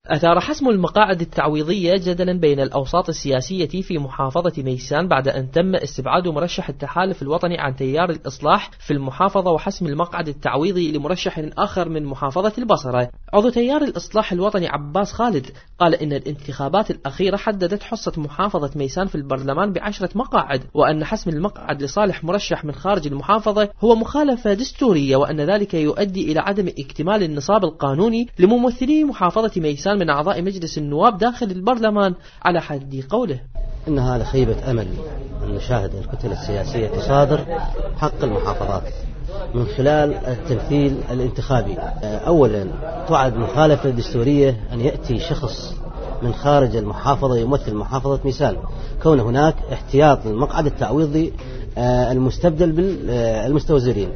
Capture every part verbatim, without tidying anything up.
أثار حسم المقاعد التعويضية جدلا بين الأوساط السياسية في محافظة ميسان بعد أن تم استبعاد مرشح التحالف الوطني عن تيار الإصلاح في المحافظة وحسم المقعد التعويضي لمرشح آخر من محافظة البصرة. عضو تيار الإصلاح الوطني عباس خالد قال إن الانتخابات الأخيرة حددت حصة محافظة ميسان في البرلمان بعشرة مقاعد، وأن حسم المقعد لصالح مرشح من خارج المحافظة هو مخالفة دستورية، وأن ذلك يؤدي إلى عدم اكتمال النصاب القانوني لممثلي محافظة ميسان من أعضاء مجلس النواب داخل البرلمان على حد قوله. إن هذا خيبة أمل أن نشاهد الكتل السياسية تصادر حق المحافظات من خلال التمثيل الانتخابي. أولا تعد مخالفة دستورية أن يأتي شخص من خارج المحافظة يمثل محافظة ميسان، كون هناك احتياط للمقعد التعويضي المستبدل بالمستوزرين.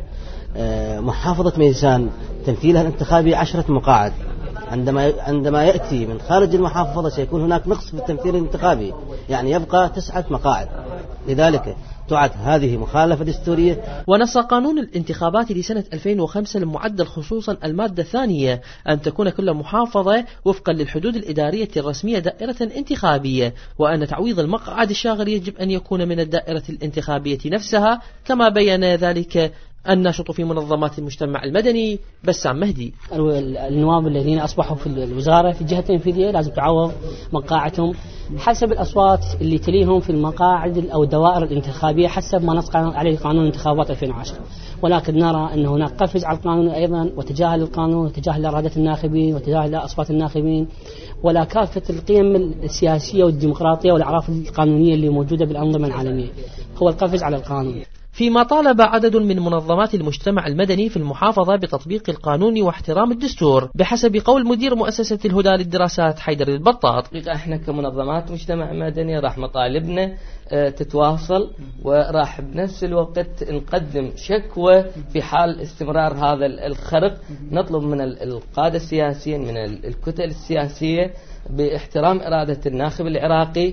محافظة ميسان تمثيلها الانتخابي عشرة مقاعد، عندما عندما يأتي من خارج المحافظة سيكون هناك نقص في التمثيل الانتخابي، يعني يبقى تسعة مقاعد. لذلك تعد هذه مخالفة دستورية. ونص قانون الانتخابات لسنة ألفين وخمسة المعدل خصوصا المادة الثانية أن تكون كل محافظة وفقا للحدود الإدارية الرسمية دائرة انتخابية، وأن تعويض المقعد الشاغر يجب أن يكون من الدائرة الانتخابية نفسها، كما بيّن ذلك الناشط في منظمات المجتمع المدني بسام مهدي. النواب الذين أصبحوا في الوزارة في الجهة التنفيذية لازم تعوض مقاعدهم حسب الأصوات اللي تليهم في المقاعد أو الدوائر الانتخابية حسب ما نص عليه قانون الانتخابات ألفين وعشرة. ولكن نرى أن هناك قفز على القانون أيضا، وتجاهل القانون وتجاهل إرادة الناخبين وتجاهل أصوات الناخبين، ولا كافة القيم السياسية والديمقراطية والأعراف القانونية اللي موجودة بالأنظمة العالمية، هو القفز على القانون. فيما طالب عدد من منظمات المجتمع المدني في المحافظة بتطبيق القانون واحترام الدستور، بحسب قول مدير مؤسسة الهدى للدراسات حيدر البطاط. احنا كمنظمات مجتمع مدني راح مطالبنا تتواصل، وراح بنفس الوقت نقدم شكوى في حال استمرار هذا الخرق. نطلب من القادة السياسيين من الكتل السياسية باحترام إرادة الناخب العراقي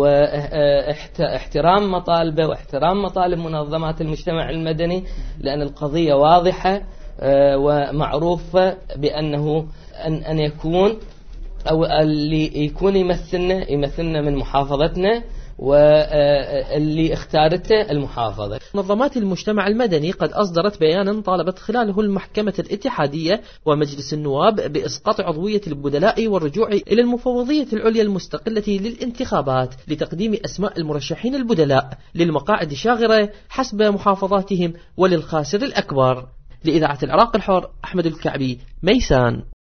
واحترام مطالبه واحترام مطالب منظمات المجتمع المدني، لأن القضية واضحة ومعروفة بأنه أن أن يكون أو اللي يكون يمثلنا يمثلنا من محافظتنا واللي اختارته المحافظة. منظمات المجتمع المدني قد أصدرت بيانا طالبت خلاله المحكمة الاتحادية ومجلس النواب بإسقاط عضوية البدلاء والرجوع إلى المفوضية العليا المستقلة للانتخابات لتقديم أسماء المرشحين البدلاء للمقاعد الشاغرة حسب محافظاتهم وللخاسر الأكبر. لإذاعة العراق الحر، أحمد الكعبي، ميسان.